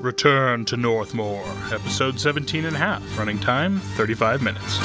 Return to Northmore, episode 17 and a half, running time 35 minutes.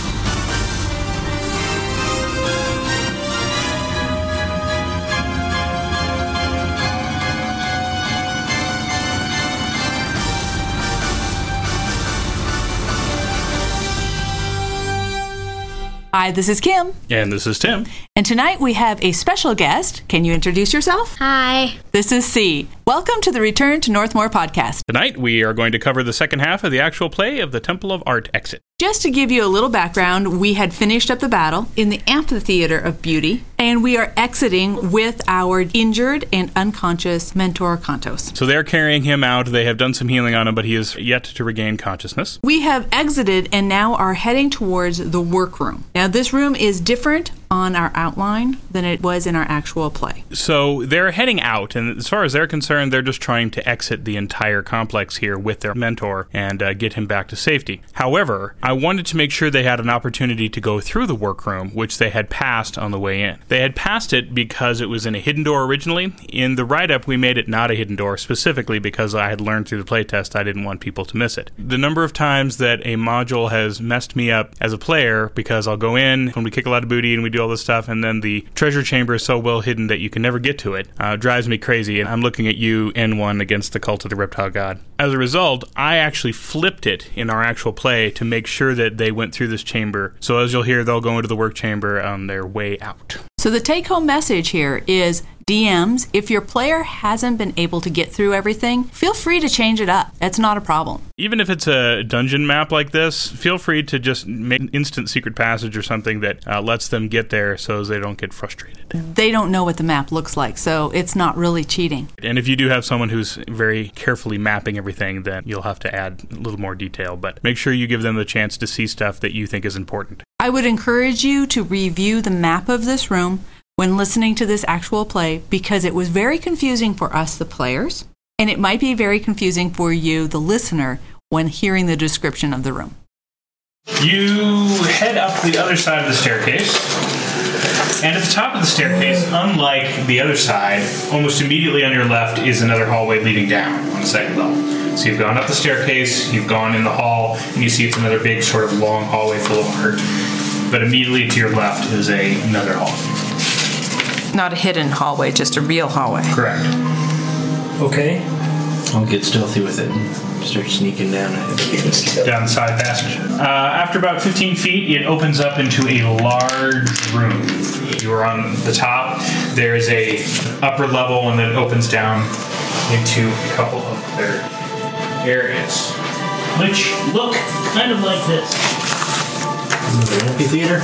Hi, this is Kim. And this is Tim. And tonight we have a special guest. Can you introduce yourself? Hi. This is C. Welcome to the Return to Northmore podcast. Tonight we are going to cover the second half of the actual play of the Temple of Art exit. Just to give you a little background, we had finished up the battle in the Amphitheater of Beauty, and we are exiting with our injured and unconscious mentor, Kantos. So they're carrying him out. They have done some healing on him, but he is yet to regain consciousness. We have exited and now are heading towards the workroom. Now, this room is different on our outline than it was in our actual play. So they're heading out, and as far as they're concerned, they're just trying to exit the entire complex here with their mentor and get him back to safety. However, I wanted to make sure they had an opportunity to go through the workroom, which they had passed on the way in. They had passed it because it was in a hidden door originally. In the write-up, we made it not a hidden door, specifically because I had learned through the playtest I didn't want people to miss it. The number of times that a module has messed me up as a player, because I'll go in when we kick a lot of booty and we do all this stuff, and then the treasure chamber is so well hidden that you can never get to it, drives me crazy, and I'm looking at you, N1, against the Cult of the Reptile God. As a result, I actually flipped it in our actual play to make sure that they went through this chamber. So as you'll hear, they'll go into the work chamber on their way out. So the take-home message here is, DMs, if your player hasn't been able to get through everything, feel free to change it up. That's not a problem. Even if it's a dungeon map like this, feel free to just make an instant secret passage or something that lets them get there so they don't get frustrated. They don't know what the map looks like, so it's not really cheating. And if you do have someone who's very carefully mapping everything, then you'll have to add a little more detail. But make sure you give them the chance to see stuff that you think is important. I would encourage you to review the map of this room when listening to this actual play, because it was very confusing for us, the players, and it might be very confusing for you, the listener, when hearing the description of the room. You head up the other side of the staircase, and at the top of the staircase, unlike the other side, almost immediately on your left is another hallway leading down on the second level. So you've gone up the staircase, you've gone in the hall, and you see it's another big sort of long hallway full of art. But immediately to your left is another hall. Not a hidden hallway, just a real hallway. Correct. Okay. I'll get stealthy with it and start sneaking down Down the side passage. After about 15 feet, it opens up into a large room. You are on the top. There is a upper level, and then it opens down into a couple of other areas, which look kind of like this. Another amphitheater?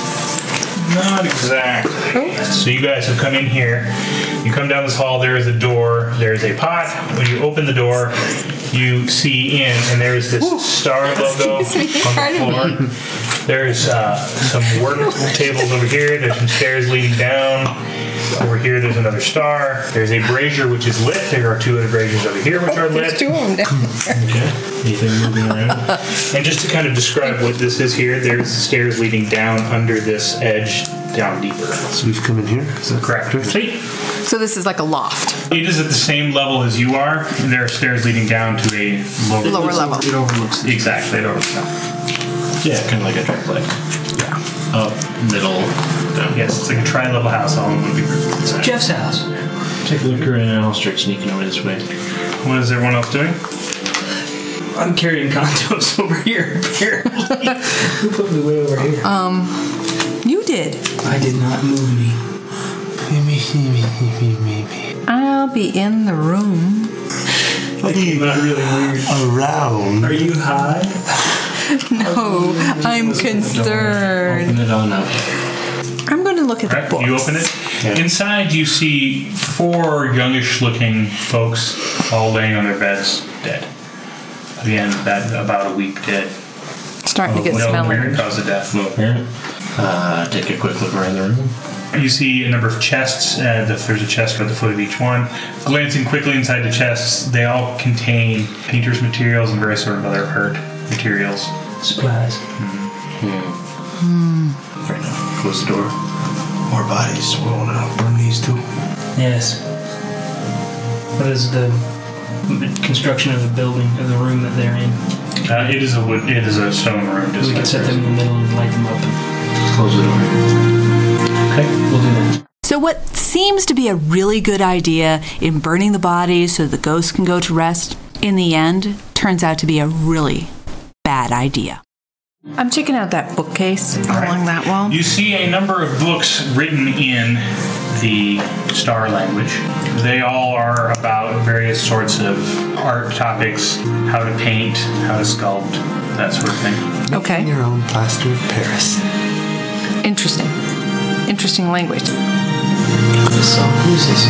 Not exactly. So you guys have come in here. You come down this hall. There is a door. There is a pot. When you open the door, you see in, and there is this star logo on the floor. There is some work tables over here. There's some stairs leading down. Over here, there's another star. There's a brazier which is lit. There are two other braziers over here which are lit. There's two of them down there. Okay. Anything moving around? And just to kind of describe what this is here, there's stairs leading down under this edge, down deeper. So we've come in here? Is that Correct. See? So this is like a loft. It is at the same level as you are. And there are stairs leading down to a Lower level. It overlooks the Exactly. It overlooks that. Yeah, kind of like a triplex. Yeah. Up, middle, down. Yes, it's like a tri-level house all in one big room. Jeff's house. Take a look around and I'll start sneaking over this way. What is everyone else doing? I'm carrying Kantos over here, apparently. Who put me way over here? You did. I did not move me. I'll be in the room. That came out really weird. around. Are you high? No, I'm concerned. Open it on up. I'm going to look at the Right, books. you open it. Yeah. Inside, you see four youngish-looking folks all laying on their beds, dead. Again, about a week dead. Starting to get No smelly. apparent cause of death. No apparent. Take a quick look around the room. You see a number of chests. There's a chest at the foot of each one. Glancing quickly inside the chests, they all contain painter's materials and various sort of other art materials. Supplies. Fair enough. Close the door. More bodies. We want to burn these too. Yes. What is the construction of the building, of the room that they're in? It is a stone room. We can set them in the middle and light them up and Close the door. okay, we'll do that. So what seems to be a really good idea in burning the bodies so the ghosts can go to rest, in the end, turns out to be a really bad idea. I'm checking out that bookcase along that wall. You see a number of books written in the Star language. They all are about various sorts of art topics, how to paint, how to sculpt, that sort of thing. Okay. Your own plaster of Paris. Interesting. Interesting language. This song, who's this?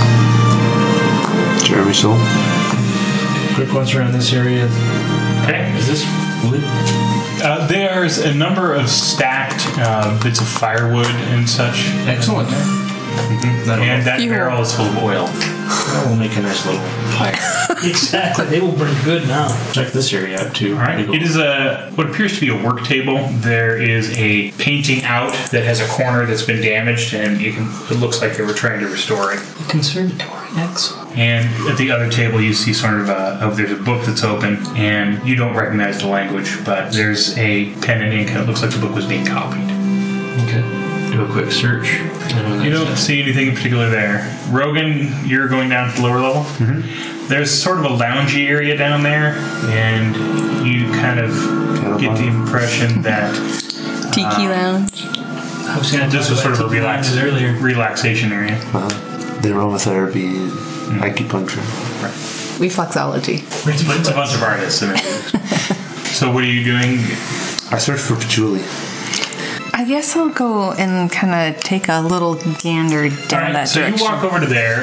Jeremy Soule. Quick ones around this area. Okay. Is this wood? There's a number of stacked bits of firewood and such. Excellent. And that Fuel. barrel is full of oil. That will make a nice little fire. Exactly. They will burn good now. Check this area out too. All right. It is what appears to be a work table. There is a painting out that has a corner that's been damaged, and it looks like they were trying to restore it. Conservatory. Excellent. And at the other table, you see sort of there's a book that's open, and you don't recognize the language, but there's a pen and ink, and it looks like the book was being copied. Okay. Do a quick search. You don't see anything in particular there. Rogan, you're going down to the lower level. Mm-hmm. There's sort of a loungy area down there, and you kind of get the impression that Tiki lounge. I was going to this was sort of a earlier. relaxation area. The aromatherapy, acupuncture. Reflexology. It's a bunch of artists in it. So what are you doing? I searched for patchouli. I guess I'll go and kind of take a little gander down All right, that so direction. you walk over to there,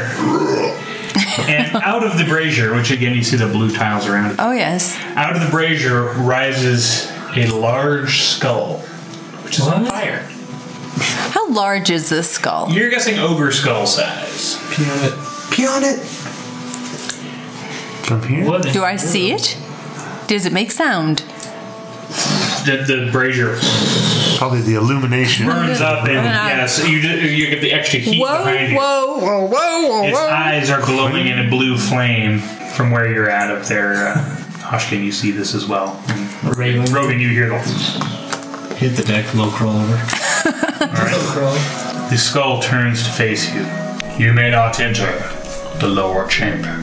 and out of the brazier, which again you see the blue tiles around it, Oh, yes. out of the brazier rises a large skull, which is on What? fire. How large is this skull? You're guessing ogre skull size. Pee on it. From here? What? Do I see it? Does it make sound? The brazier Probably the illumination. burns up, and yes, you get the extra heat behind you. whoa, Its eyes are glowing in a blue flame from where you're at up there. Hoshkin, you see this as well. And Raven. Rogan, you hear the... Hit the deck, low crawl over. The skull turns to face you. You may not enter the lower chamber.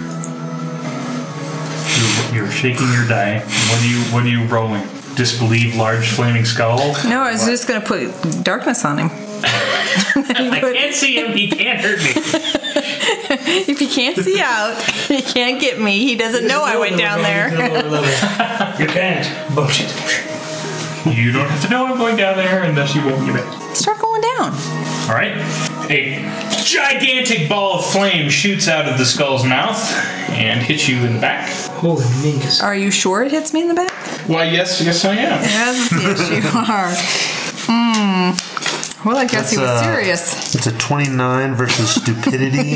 You're shaking your die. What are you rolling? Disbelieve large flaming skull? No, I was just going to put darkness on him. I can't see him. He can't hurt me. If he can't see out, he can't get me. He doesn't know I went down there. You can't. Bullshit. You don't have to know I'm going down there unless you won't give it. Start going down. All right. A gigantic ball of flame shoots out of the skull's mouth and hits you in the back. Holy mingus. Are you sure it hits me in the back? Why, yes I am. Yes, you are. Well, I guess he was serious. It's a 29 versus stupidity.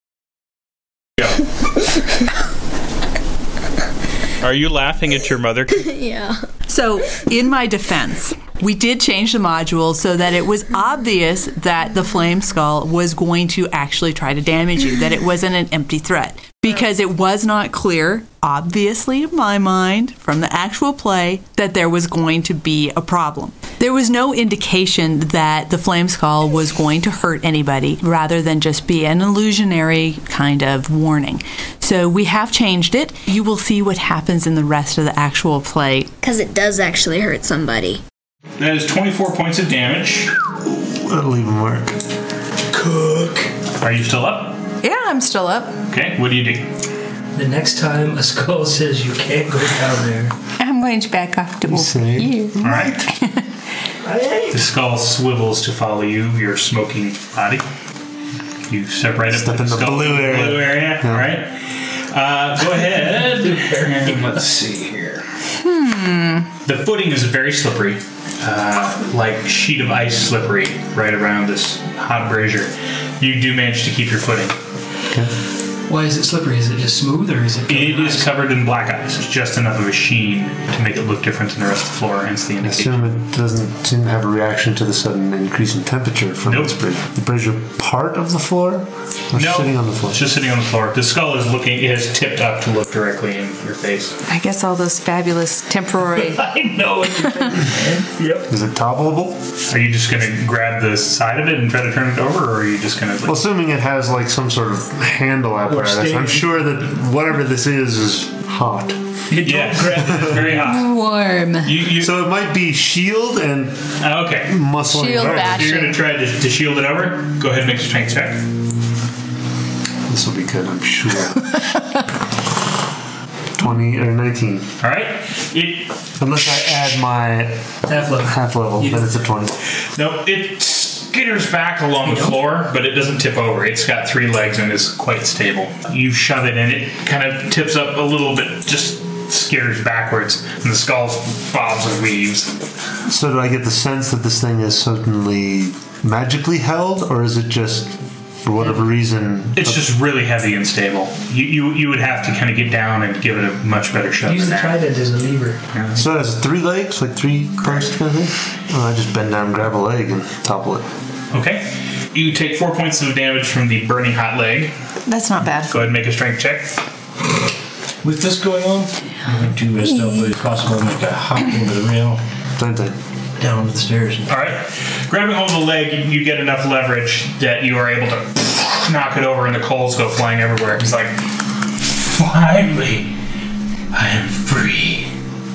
Are you laughing at your mother? Yeah. So, in my defense, we did change the module so that it was obvious that the flame skull was going to actually try to damage you, that it wasn't an empty threat. Because it was not clear, obviously in my mind, from the actual play, that there was going to be a problem. There was no indication that the flame skull was going to hurt anybody, rather than just be an illusionary kind of warning. So we have changed it. You will see what happens in the rest of the actual play. Because it does actually hurt somebody. That is 24 points of damage. That'll even work. Cook. Are you still up? Yeah, I'm still up. Okay, what do you do? The next time a skull says you can't go down there. I'm going to back off to over Same. here. All right. The skull swivels to follow you, your smoking body. You step right up Step to in the the skull. blue area. Blue area, Yeah. all right. Go ahead. And let's see here. The footing is very slippery, like sheet of ice slippery right around this hot brazier. You do manage to keep your footing. Why is it slippery? Is it just smooth or is it? It is covered in black ice. It's just enough of a sheen to make it look different than the rest of the floor, hence the I indication. assume it doesn't seem to have a reaction to the sudden increase in temperature from Nope. this brazier. The brazier part of the floor? Or No, sitting on the floor? it's just sitting on the floor. The skull is tipped up to look directly in your face. I guess all those fabulous temporary. I know what you're thinking. Yep. Is it toppleable? Are you just going to grab the side of it and try to turn it over, or are you just going to... Well, assuming it has like some sort of handle apparatus, stand. I'm sure that whatever this is hot. Yes, it's very hot. Warm. So it might be shield and Okay. muscle. Shield and bash. So you're going to try to shield it over? Go ahead and make a strength check. This will be good, I'm sure. 20 or 19. All right. Unless I add my half level, then it's a 20. No, it skitters back along the floor, but it doesn't tip over. It's got 3 legs and is quite stable. You shove it and it kind of tips up a little bit, just skitters backwards, and the skull bobs and weaves. So do I get the sense that this thing is suddenly magically held, or is it just, for whatever reason... It's just really heavy and stable. You would have to kind of get down and give it a much better shove Use than the that. trident as a lever. So it has 3 legs, like 3 posts kind of thing? Oh, I just bend down and grab a leg and topple it. Okay. You take 4 points of damage from the burning hot leg. That's not bad. Go ahead and make a strength check. With this going on, I'm going to, as stealthily as possible, make a hop over the rail Same thing. down the stairs. All right. Grabbing hold of the leg, you get enough leverage that you are able to knock it over and the coals go flying everywhere. It's like, finally, I am free.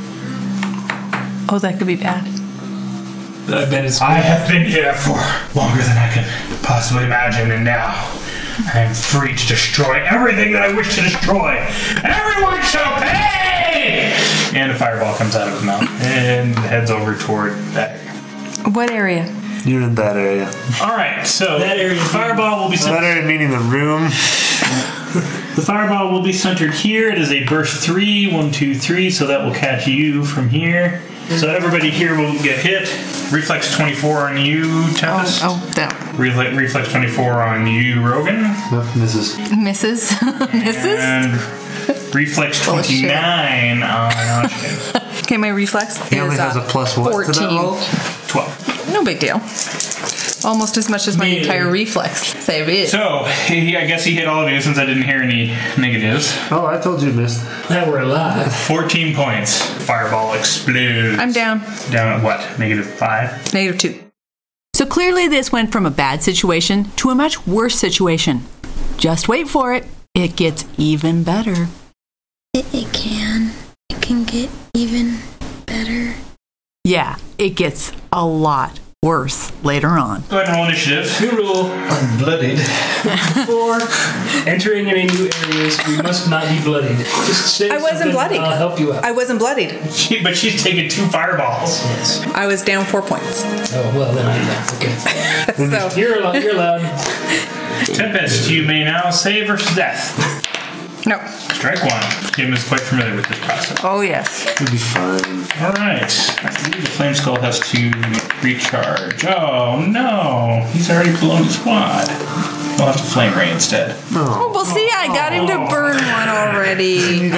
Oh, that could be bad. I bet it's. I have been here for longer than I can possibly imagine, and now I am free to destroy everything that I wish to destroy. Everyone shall pay! And a fireball comes out of his mouth and heads over toward that area. What area? You're in that area. All right, so That area- the fireball will be That area meaning the room. The fireball will be centered here. It is a burst 3, 1, 2, 3, so that will catch you from here. So everybody here will get hit. Reflex 24 on you, Tempest. That Reflex 24 on you, Rogan. Nope, misses. misses. Misses. And reflex Oh, shit. 29 on Ashton. Okay, my reflex He only is has a plus what 14. to that roll? 12. No big deal. Almost as much as my entire reflex save is. So, I guess he hit all of you since I didn't hear any negatives. Oh, I told you missed. Now we're alive. 14 points. Fireball explodes. I'm down. Down at what? -5? -2. So clearly this went from a bad situation to a much worse situation. Just wait for it. It gets even better. It can. It can get even better. Yeah, it gets a lot worse later on. Go ahead and roll initiative. New rule: Unblooded. before entering any new areas, we must not be bloodied. Just say I wasn't something, bloodied. I'll help you out. I wasn't bloodied. But she's taken 2 fireballs. Yes. I was down 4 points. Oh well, then I'm down. Okay. So You're allowed. You're allowed. Tempest, you may now save versus death. no. Strike 1. Kim is quite familiar with this process. Oh yes. It'll be fine. All right. I believe the flame skull has to recharge. Oh no, he's already blown his quad. We'll have to flame ray instead. Oh well, see, I got him to burn one already.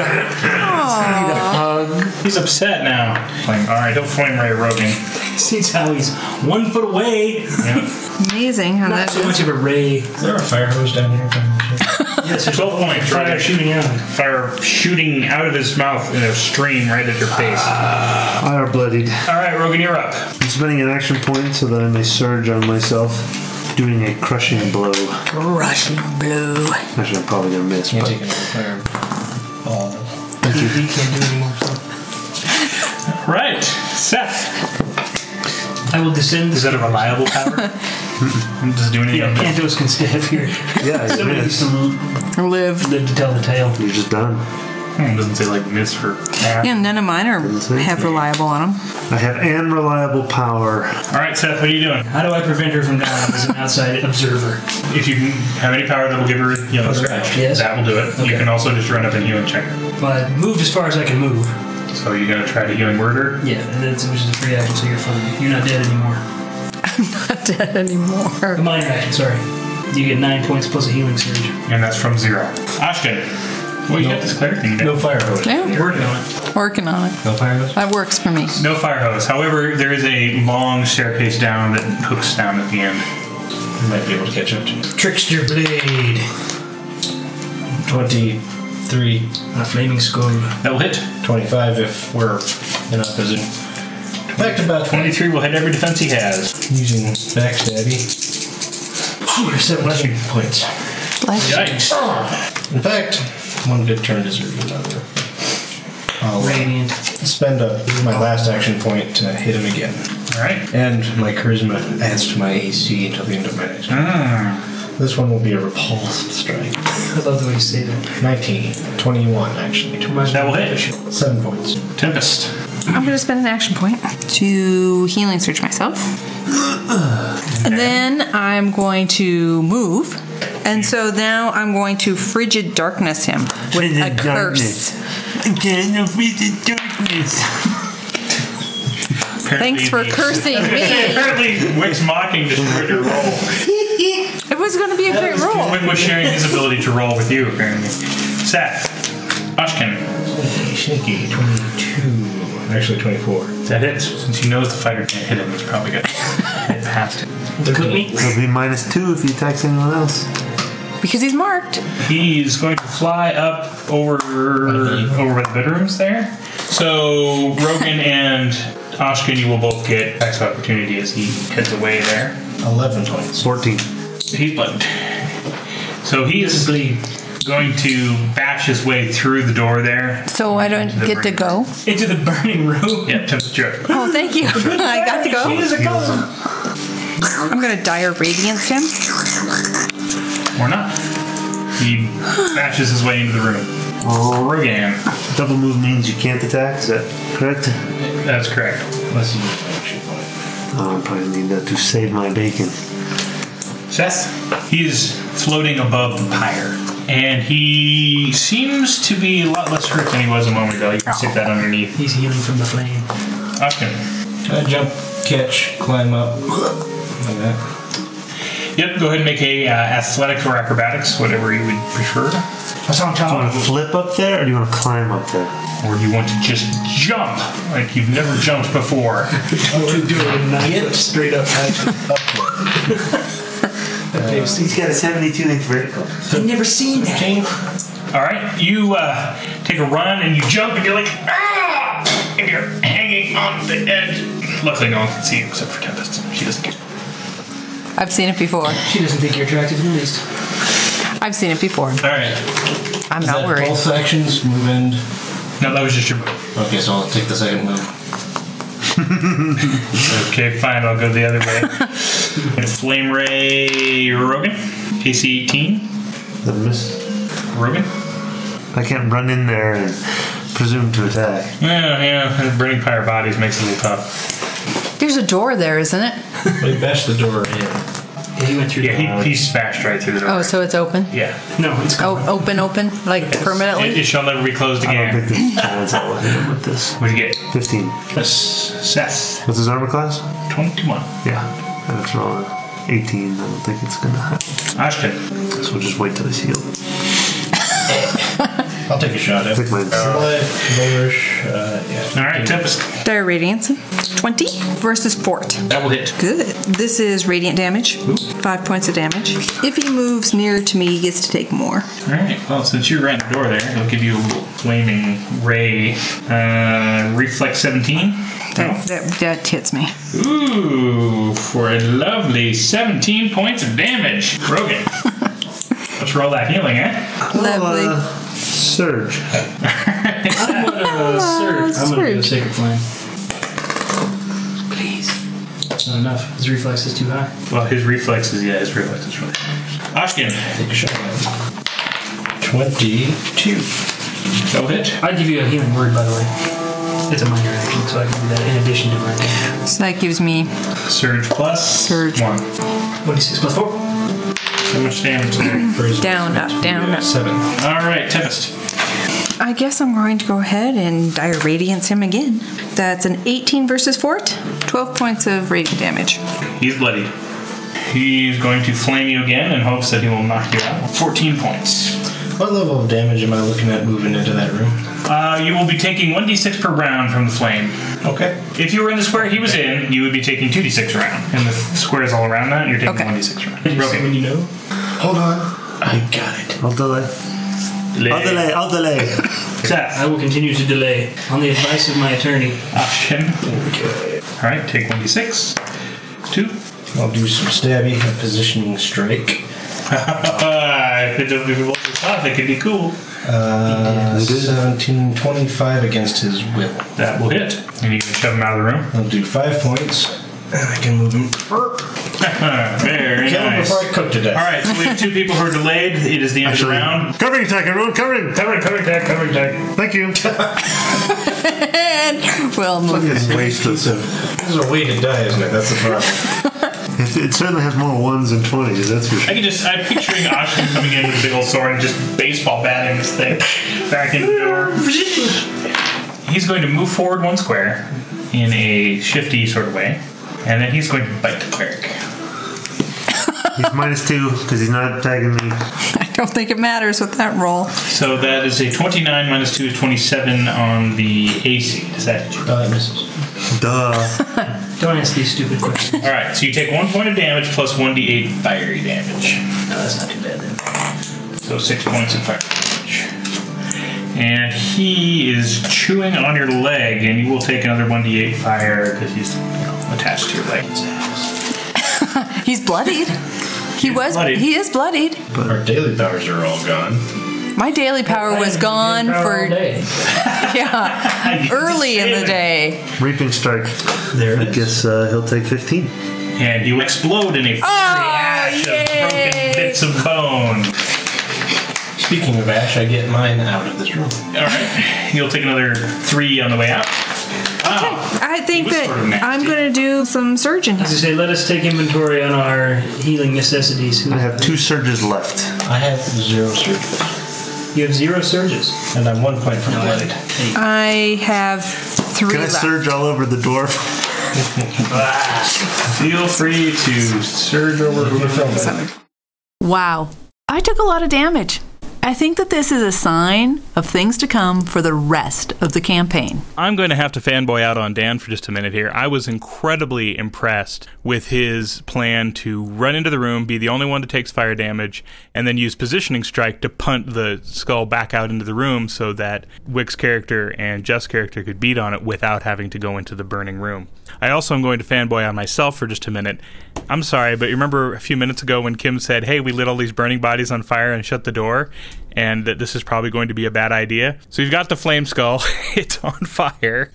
He's upset now. Flame. All right, he'll flame ray Rogan. Seems how he's 1 foot away. Yeah. Amazing how Not that so much of a ray. Is there a fire hose down here? Yes, there's 12 points. fire Right. shooting out. Fire shooting out of his mouth in a stream right at your face. I are bloodied. All right, Rogan, you're up. I'm spending an action point so that I may surge on myself, doing a crushing blow. Russian blue. Actually, I'm probably gonna miss, Can't but take another fireball. He can't do anymore. Right, Seth. I will descend. Is that a reliable power? Does it do anything? Yeah, Cantos can stay up here. yeah, you Somebody used miss. to Live. live to tell the tale. You're just done. Doesn't say like miss for half. Yeah, none of mine have reliable on them. I have an reliable power. All right, Seth, what are you doing? How do I prevent her from dying as an outside observer? If you can have any power that will give her healing scratch, Yes. that will do it. You Okay. can also just run up and healing check her. Well, I moved as far as I can move. So you're gonna try to healing word her. Yeah, which is a free action, so you're fine. You're not dead anymore. Not dead anymore. A minor action, sorry. You get 9 points plus a healing surge. And that's from 0. Ashton. Well, you got this cleric thing down. No fire hose. Yeah, Working on it. working on it. No fire hose? That works for me. No fire hose. However, there is a long staircase down that hooks down at the end. You might be able to catch up to. Trickster blade. 23. A flaming skull. That will hit. 25 if we're in opposition. In fact, about 23 will hit every defense he has. using backstabby. 11 points. Bless you. Yikes. In fact, one good turn deserves another. I'll Radiant. spend my last action point to hit him again. Alright. And my charisma adds to my AC until the end of my next turn. This one will be a repulsed strike. I love the way you say that. 19. 21, actually. That will hit. 7 points. Tempest. I'm going to spend an action point to healing surge myself. And then I'm going to move. And so now I'm going to frigid darkness him with a curse. Thanks for cursing me. Apparently, Wick's mocking destroyed your roll. It was going to be a great roll. Wick was sharing his ability to roll with you, apparently. Seth. Ashkin. Shaky. 22. Actually, 24. That hits. Since he knows the fighter can't hit him, he's probably going to hit past it. Look me. It'll be -2 if he attacks anyone else. Because he's marked. He's going to fly up over by the bedrooms there. So Rogan and Ashkin, you will both get attacks of opportunity as he heads away there. 11 points. 14. He's bludgeoned. So he is going to bash his way through the door there. So I don't get to go. Into the burning room. Yep, temperature. Oh, thank you. I got to go. She's a golem. I'm going to dire radiance him. Or not. He bashes his way into the room. Rogan. Double move means you can't attack, is that correct? That's correct. Unless you action point. Oh, I probably need that to save my bacon. Seth. He's floating above the pyre. And he seems to be a lot less hurt than he was a moment ago. You can stick that underneath. He's healing from the flame. Ashkin. Jump, catch, climb up. Like that. Yep, go ahead and make a athletics or acrobatics, whatever you would prefer. What's on Do you want top? to flip up there, or do you want to climb up there? Or you want to just jump like you've never jumped before. To do a 9 foot straight up He's got a 72-inch vertical. I've never seen that. All right, you take a run and you jump and you're like, ah! And you're hanging on the edge. Luckily, no one can see you except for Tempest. She doesn't care. I've seen it before. She doesn't think you're attractive in the least. I've seen it before. All right. I'm not worried. Both actions, move end. No, that was just your move. Okay, so I'll take the second move. Okay, fine. I'll go the other way. And Flame Ray Rogan. AC 18. That miss. Rogan. I can't run in there and presume to attack. Yeah. Burning Pyre Bodies makes it a little tough. There's a door there, isn't it? We bashed the door in. Yeah, he went through the Yeah, he smashed right through the door. Oh, so it's open? Yeah. No, it's Oh, open, like permanently? It shall never be closed I don't again. think there's a chance I will hit him with this. What'd you get? 15. Seth. What's his armor class? 21. Yeah. That's wrong. 18. I don't think it's going to happen. Ashton. So we'll just wait till he's healed. I'll take a shot at Take mine. flourish. Yeah. All right, Tempest. Dire radiance. 20 versus fort. That will hit. Good. This is radiant damage. 5 points of damage. If he moves nearer to me, he gets to take more. All right. Well, since you're right in the door there, it'll give you a little flaming ray. Reflex 17. That hits me. Ooh, for a lovely 17 points of damage. Rogan. Let's roll that healing, eh? Lovely. Surge. I'm gonna surge. I'm gonna do a sacred flame. Please. That's not enough. His reflex is too high. Well, his reflex is really high. Ashkin. Take a shot at 22. That will hit. I'd give you a healing word, by the way. It's a minor action, so I can do that in addition to my So that gives me Surge plus Surge. 1. 26 plus 4. So much damage there. down, up, down, up. 7. All right, Tempest. I guess I'm going to go ahead and dire radiance him again. That's an 18 versus fort. 12 points of radiant damage. He's bloodied. He's going to flame you again in hopes that he will knock you out. 14 points. What level of damage am I looking at moving into that room? You will be taking 1d6 per round from the flame. Okay. If you were in the square he was in, you would be taking 2d6 around. And the squares all around that, you're taking 1d6 round. Okay. When you know. Hold on. I got it. I'll delay. I'll delay. I will continue to delay on the advice of my attorney. Option. Okay. Alright, take 1d6. 2. I'll do some stabby, a positioning strike. If it was off, it could be cool. 1725 against his will. That will hit. And you can shove him out of the room. I'll do 5 points, and I can move him. Very Kill him nice. before I cook to death. Alright, so we have 2 people who are delayed. It is the end of the round. Covering attack, everyone. Covering attack. Thank you. Well, move. Waste of This is a way to die, isn't it? That's the problem. It certainly has more 1s than 20s, that's for sure. I'm picturing Ashton coming in with a big old sword and just baseball batting this thing back into the door. He's going to move forward 1 square in a shifty sort of way, and then he's going to bite the cleric. He's -2 because he's not attacking me. I don't think it matters with that roll. So that is a 29 minus 2 is 27 on the AC. Does that hit you? That misses. Duh. Don't ask these stupid questions. Alright, so you take 1 point of damage plus 1d8 fiery damage. No, that's not too bad then. So 6 points of fire damage. And he is chewing on your leg, and you will take another 1d8 fire because he's attached to your leg. He's bloodied. He is bloodied. Our daily powers are all gone. My daily power was gone for early in the day. Reaping strike. There it I is. guess he'll take 15. And you explode in a fiery ash of broken bits of bone. Speaking of ash, I get mine out of this room. Alright, you'll take another 3 on the way out. Wow. I think He was that sort of nasty. I'm going to do some surgeon. As I say, let us take inventory on our healing necessities. I have 2 surges left. I have 0 surges. You have 0 surges. And I'm 1 point from blooded. I have 3 Can I left. surge all over the door? Feel free to surge over whoever. Wow. I took a lot of damage. I think that this is a sign of things to come for the rest of the campaign. I'm going to have to fanboy out on Dan for just a minute here. I was incredibly impressed with his plan to run into the room, be the only one that takes fire damage, and then use positioning strike to punt the skull back out into the room so that Wick's character and Jeff's character could beat on it without having to go into the burning room. I also am going to fanboy on myself for just a minute. I'm sorry, but you remember a few minutes ago when Kim said, hey, we lit all these burning bodies on fire and shut the door, and that this is probably going to be a bad idea? So you've got the flame skull. It's on fire.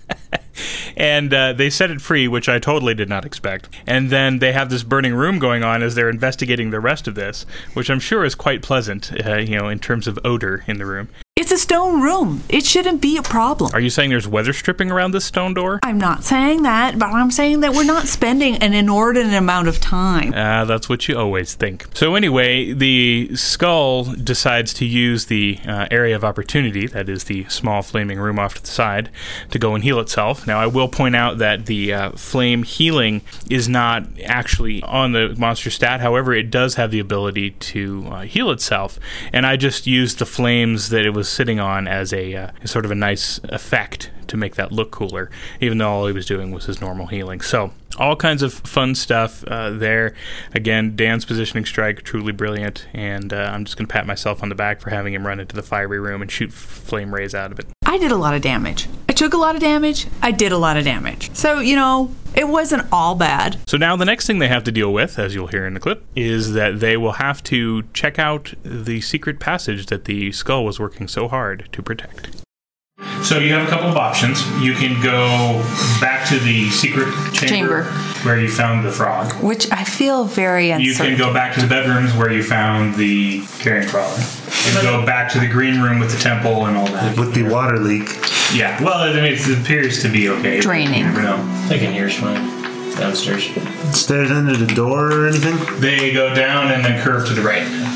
And they set it free, which I totally did not expect. And then they have this burning room going on as they're investigating the rest of this, which I'm sure is quite pleasant, in terms of odor in the room. It's a stone room. It shouldn't be a problem. Are you saying there's weather stripping around this stone door? I'm not saying that, but I'm saying that we're not spending an inordinate amount of time. That's what you always think. So anyway, the skull decides to use the area of opportunity, that is the small flaming room off to the side, to go and heal itself. Now, I will point out that the flame healing is not actually on the monster stat. However, it does have the ability to heal itself. And I just used the flames that it was sitting on as a sort of a nice effect to make that look cooler, even though all he was doing was his normal healing. So all kinds of fun stuff there. Again, Dan's positioning strike, truly brilliant, and I'm just going to pat myself on the back for having him run into the fiery room and shoot flame rays out of it. I did a lot of damage. I took a lot of damage. I did a lot of damage. So, it wasn't all bad. So now the next thing they have to deal with, as you'll hear in the clip, is that they will have to check out the secret passage that the skull was working so hard to protect. So you have a couple of options. You can go back to the secret chamber where you found the frog. Which I feel very uncertain. You can go back to the bedrooms where you found the carrion crawler. And go back to the green room with the temple and all that. With the water leak. Yeah, well, I mean, it appears to be okay. Draining. You never know. I can hear fine. Downstairs. Stairs under the door or anything? They go down and then curve to the right.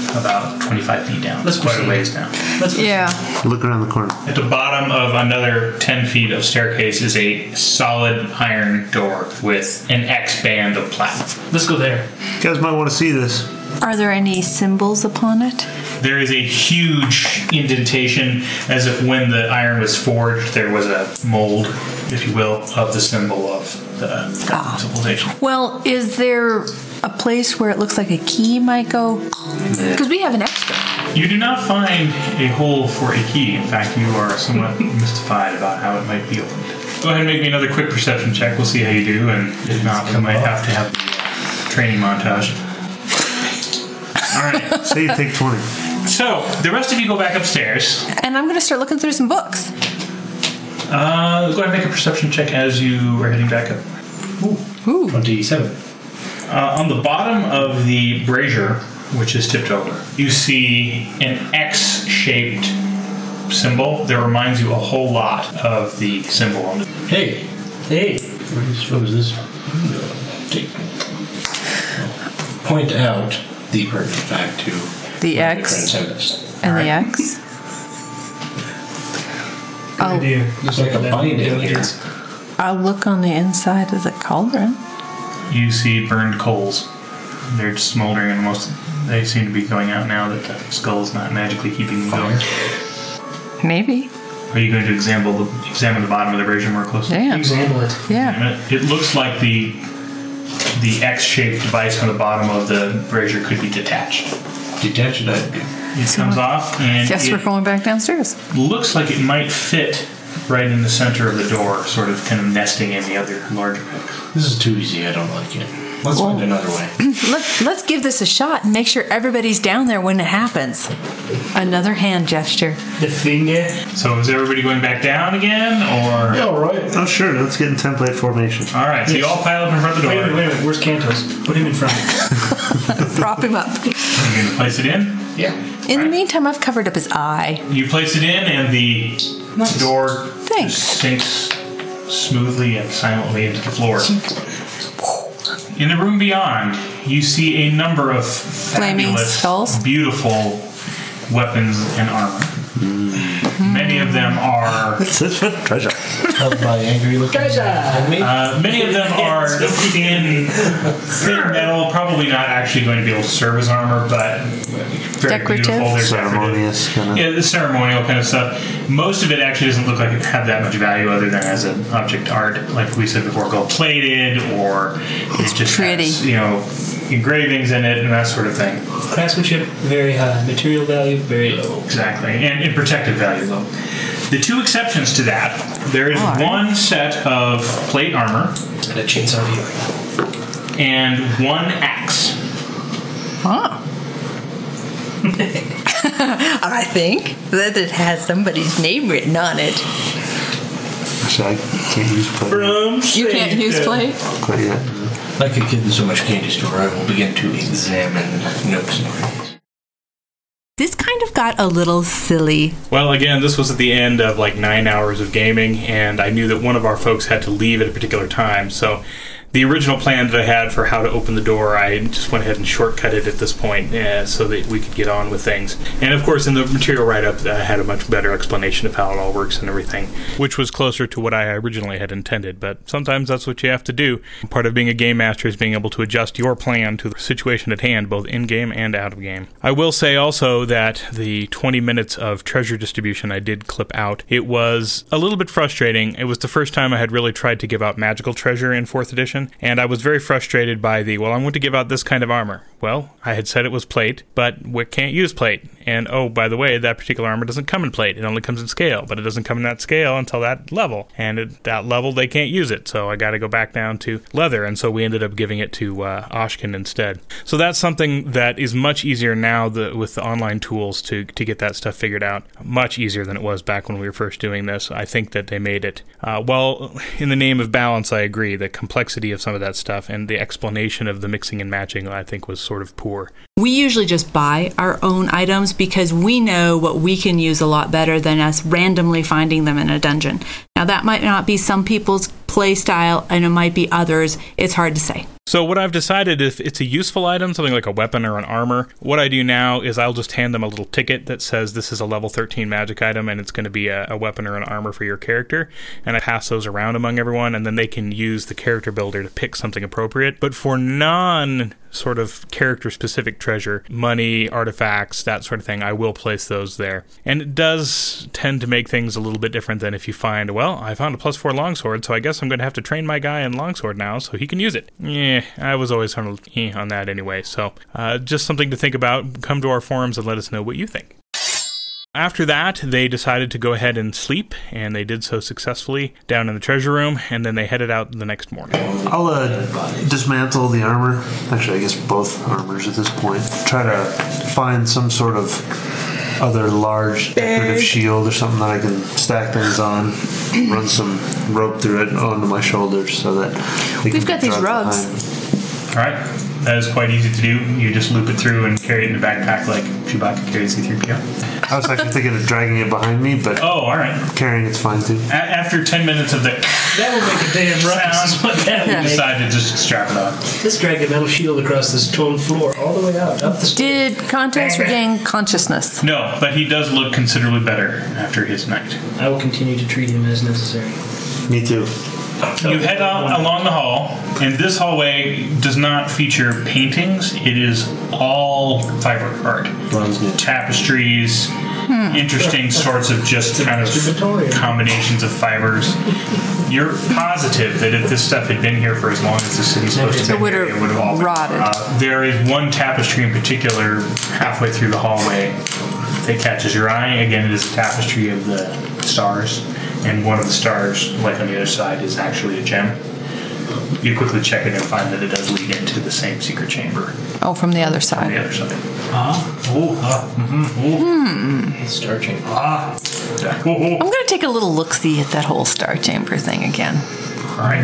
about 25 feet down. Let's quite a proceed. ways down. Yeah. Look around the corner. At the bottom of another 10 feet of staircase is a solid iron door with an X band of platinum. Let's go there. You guys might want to see this. Are there any symbols upon it? There is a huge indentation, as if when the iron was forged, there was a mold, if you will, of the symbol of the civilization. Well, is there a place where it looks like a key might go? Because we have an extra. You do not find a hole for a key. In fact, you are somewhat mystified about how it might be opened. Go ahead and make me another quick perception check. We'll see how you do, and if not, we might have to have the training montage. All right. Say you take 20. So, the rest of you go back upstairs. And I'm going to start looking through some books. Go ahead and make a perception check as you are heading back up. Ooh. 27. On the bottom of the brazier, which is tipped over, you see an X-shaped symbol that reminds you a whole lot of the symbol on it. Hey, what was this? Point out the pertinent fact to The my X transcendence. and the X. I'll, There's like a binding here. I'll look on the inside of the cauldron. You see burned coals. They're just smoldering, and they seem to be going out now that the skull is not magically keeping them going. Maybe. Are you going to examine the bottom of the brazier more closely? Yeah. Example it. Yeah. It looks like the X-shaped device on the bottom of the brazier could be detached. Detach it. It comes off, and Guess it we're going back downstairs. looks like it might fit right in the center of the door, sort of kind of nesting in the other larger picks. This is too easy. I don't like it. Let's find another way. Let's give this a shot and make sure everybody's down there when it happens. Another hand gesture. The finger. So is everybody going back down again, or? Yeah, all right. Oh, sure. Let's get in template formation. All right, so you all pile up in front of the door. Wait a minute. Where's Cantos? Put him in front. Prop him up. You're going to place it in? Yeah. In the meantime, I've covered up his eye. You place it in, and the door Thanks. just sinks smoothly and silently into the floor. In the room beyond, you see a number of Flaming fabulous, skulls? beautiful weapons and armor. Many of them are. This is for treasure. Held by angry looking enemy. Many of them are in thin metal, probably not actually going to be able to serve as armor, but very Decorative? beautiful. They're Ceremonious kind of. Yeah, the ceremonial kind of stuff. Most of it actually doesn't look like it have that much value other than as an object art, like we said before, gold plated, or it just pretty. has, engravings in it and that sort of thing. Craftsmanship, very high. Material value, very low. Exactly, and in protective value low. The two exceptions to that, there is one set of plate armor And a chainsaw healing. and one axe. Huh. I think that it has somebody's name written on it. Actually, I can't use plate You can't use plate? quite yet. Like a kid in so much candy store, I will begin to examine nooks and crannies. This kind of got a little silly. Well, again, this was at the end of like 9 hours of gaming, and I knew that one of our folks had to leave at a particular time, so the original plan that I had for how to open the door, I just went ahead and shortcut it at this point so that we could get on with things. And of course, in the material write-up, I had a much better explanation of how it all works and everything, which was closer to what I originally had intended. But sometimes that's what you have to do. Part of being a game master is being able to adjust your plan to the situation at hand, both in-game and out-of-game. I will say also that the 20 minutes of treasure distribution I did clip out, it was a little bit frustrating. It was the first time I had really tried to give out magical treasure in 4th edition. And I was very frustrated by I'm going to give out this kind of armor. Well, I had said it was plate, but we can't use plate. And oh, by the way, that particular armor doesn't come in plate. It only comes in scale, but it doesn't come in that scale until that level. And at that level, they can't use it. So I got to go back down to leather. And so we ended up giving it to Oshkin instead. So that's something that is much easier now with the online tools to get that stuff figured out. Much easier than it was back when we were first doing this. I think that they made it. Well, in the name of balance, I agree. The complexity of some of that stuff and the explanation of the mixing and matching, I think, was sort of poor. We usually just buy our own items because we know what we can use a lot better than us randomly finding them in a dungeon. Now, that might not be some people's play style, and it might be others. It's hard to say. So what I've decided, if it's a useful item, something like a weapon or an armor, what I do now is I'll just hand them a little ticket that says this is a level 13 magic item and it's going to be a weapon or an armor for your character, and I pass those around among everyone, and then they can use the character builder to pick something appropriate. But for sort of character-specific treasure, money, artifacts, that sort of thing, I will place those there. And it does tend to make things a little bit different than if you find, well, I found a +4 longsword, so I guess I'm going to have to train my guy in longsword now so he can use it. Yeah, I was always on that anyway. So just something to think about. Come to our forums and let us know what you think. After that, they decided to go ahead and sleep, and they did so successfully down in the treasure room, and then they headed out the next morning. I'll dismantle the armor. Actually, I guess both armors at this point. Try to find some sort of other large decorative shield or something that I can stack things on. Run some rope through it onto my shoulders so that We've got these rugs. All right. That is quite easy to do. You just loop it through and carry it in the backpack like Chewbacca carries C-3PO. I was actually thinking of dragging it behind me, but Oh, all right. carrying it's fine too. After 10 minutes of the That will make a damn ruckus. you decide to just strap it on. Let's drag a metal shield across this stone floor all the way out, up the stairs. Did Context regain consciousness? No, but he does look considerably better after his night. I will continue to treat him as necessary. Me too. You head out along the hall, and this hallway does not feature paintings. It is all fiber art. Tapestries, interesting sorts of just kind of combinations of fibers. You're positive that if this stuff had been here for as long as the city's supposed to be, it would have all rotted. There is one tapestry in particular halfway through the hallway that catches your eye. Again, it is a tapestry of the stars. And one of the stars, like on the other side, is actually a gem. You quickly check it and find that it does lead into the same secret chamber Oh, from the other on side. the other side. Star chamber. I'm going to take a little look-see at that whole Star Chamber thing again. All right.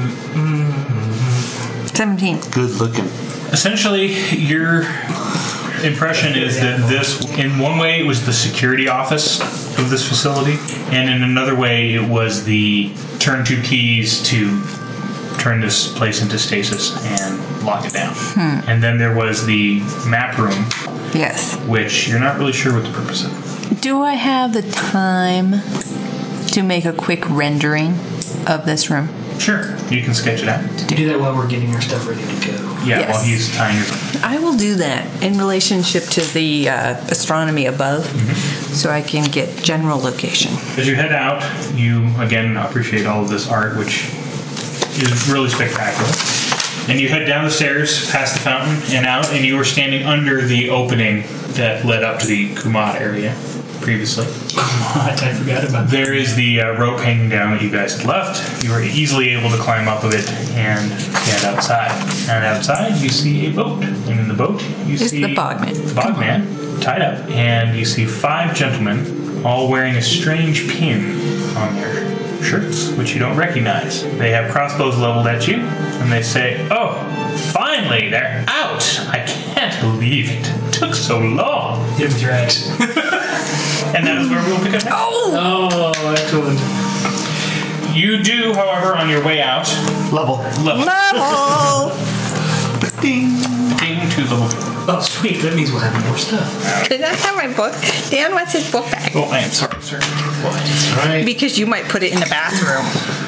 17. Good looking. Essentially, your impression is that this, in one way, it was the security office of this facility, and in another way, it was the turn two keys to turn this place into stasis and lock it down. And then there was the map room, Yes. which you're not really sure what the purpose of. Do I have the time to make a quick rendering of this room? Sure, you can sketch it out. Do that while we're getting our stuff ready to go. Yeah, Yes. while he's tying your. I will do that in relationship to the astronomy above, so I can get general location. As you head out, you again appreciate all of this art, which is really spectacular. And you head down the stairs, past the fountain, and out, and you are standing under the opening that led up to the Kumad area previously. I forgot about that. There is the rope hanging down that you guys had left. You are easily able to climb up of it and get outside. And outside, you see a boat. And in the boat, you It's see the Bogman. the Bogman tied up. And you see 5 gentlemen all wearing a strange pin on their shirts, which you don't recognize. They have crossbows leveled at you, and they say, "Oh, finally, they're out! I can't believe it. It took so long." Him threat. And that is where we'll pick up next. Oh, excellent. You do, however, on your way out, Level. Level! Ding. ding to level 4. Oh, sweet. That means we'll have more stuff. Could I have my book? Dan wants his book back. Oh, I am sorry, sir. Right. Because you might put it in the bathroom.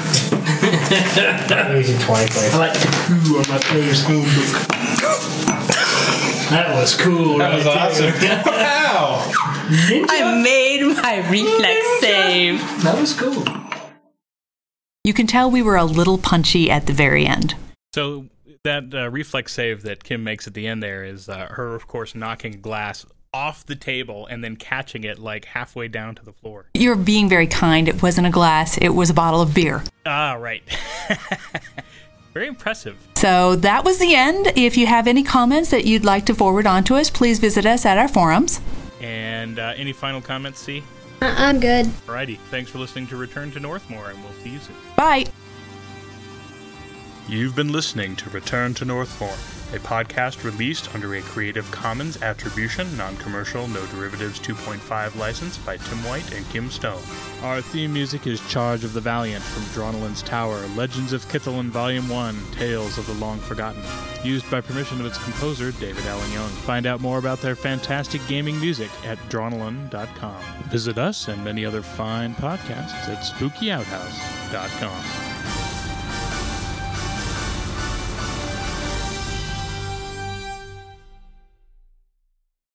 I'm using 20 I plays. like the crew on my player's handbook. That was cool. That was awesome. Wow! I made my reflex save. That was cool. You can tell we were a little punchy at the very end. So that reflex save that Kim makes at the end there is her, of course, knocking glass off the table and then catching it like halfway down to the floor. You're being very kind. It wasn't a glass. It was a bottle of beer. Ah, right. Very impressive. So that was the end. If you have any comments that you'd like to forward on to us, please visit us at our forums. And any final comments, C? I'm good. Alrighty. Thanks for listening to Return to Northmore, and we'll see you soon. Bye. You've been listening to Return to Northmore, a podcast released under a Creative Commons Attribution, Non-Commercial, No Derivatives 2.5 license by Tim White and Kim Stone. Our theme music is Charge of the Valiant from Dronelin's Tower, Legends of Kithalin Volume 1, Tales of the Long Forgotten, used by permission of its composer, David Allen Young. Find out more about their fantastic gaming music at dronelin.com. Visit us and many other fine podcasts at spookyouthouse.com.